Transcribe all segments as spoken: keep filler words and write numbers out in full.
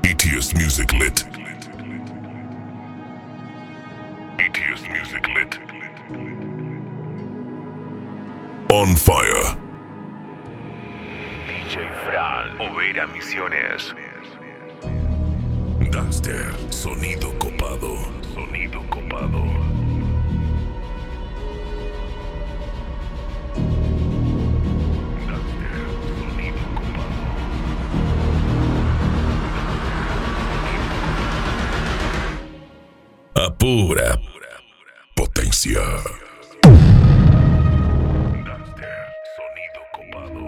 E T S Music Lit. E T S Music Lit. On fire. D J Fran, Oveira Misiones. Daster, sonido copado. Sonido copado. Daster, sonido copado. A pura potência. Daster, sonido copado.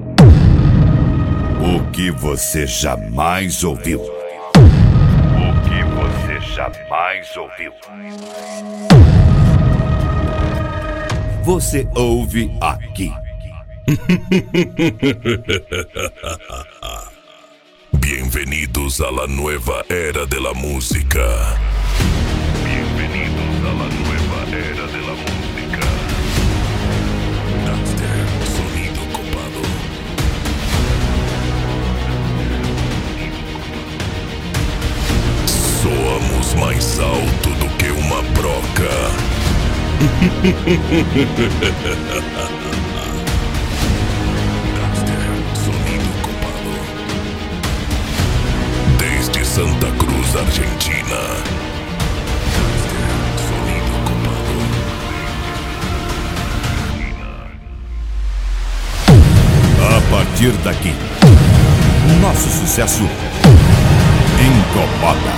O que você jamais ouviu. Jamais ouviu. Você ouve aqui. Bienvenidos a la nueva era de la música. Bienvenidos a la nueva era de la música. Daster, sonido copado. Soamos mais alto do que uma broca. Daster, sonido copado. Desde Santa Cruz, Argentina. Daster, sonido copado. A partir daqui, nosso sucesso incomoda.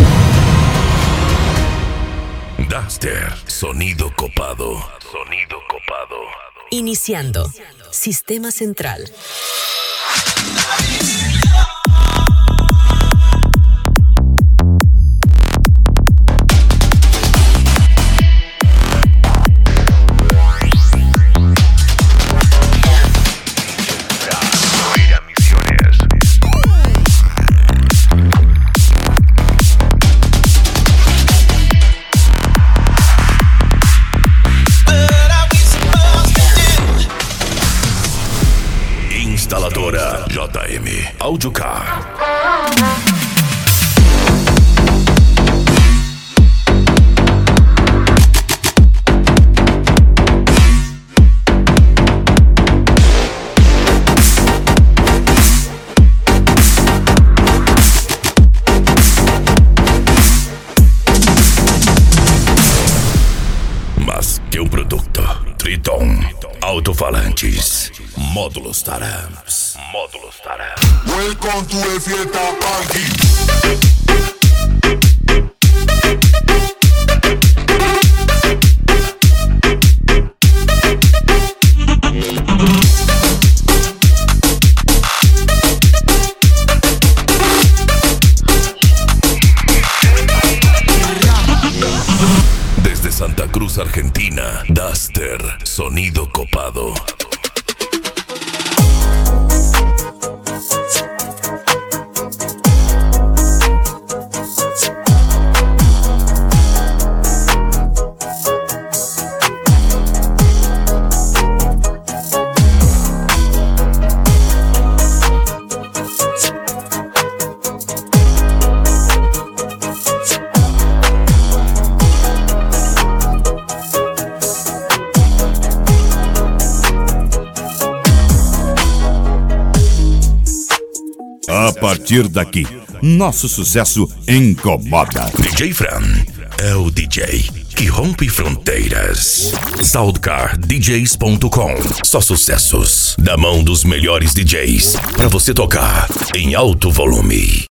Daster, sonido copado. Sonido copado. Iniciando. Sistema central. Oveira Misiones. Instaladora J M Audiocar. Mas que um produto. Triton. Alto-falantes. Módulos Taramps. Módulos Taramps. Welcome to a fiesta party. Desde Santa Cruz, Argentina, Daster, sonido copado. A partir daqui, nosso sucesso incomoda. D J Fran é o D J que rompe fronteiras. Soundcar D Js ponto com. Só sucessos da mão dos melhores D Js pra você tocar em alto volume.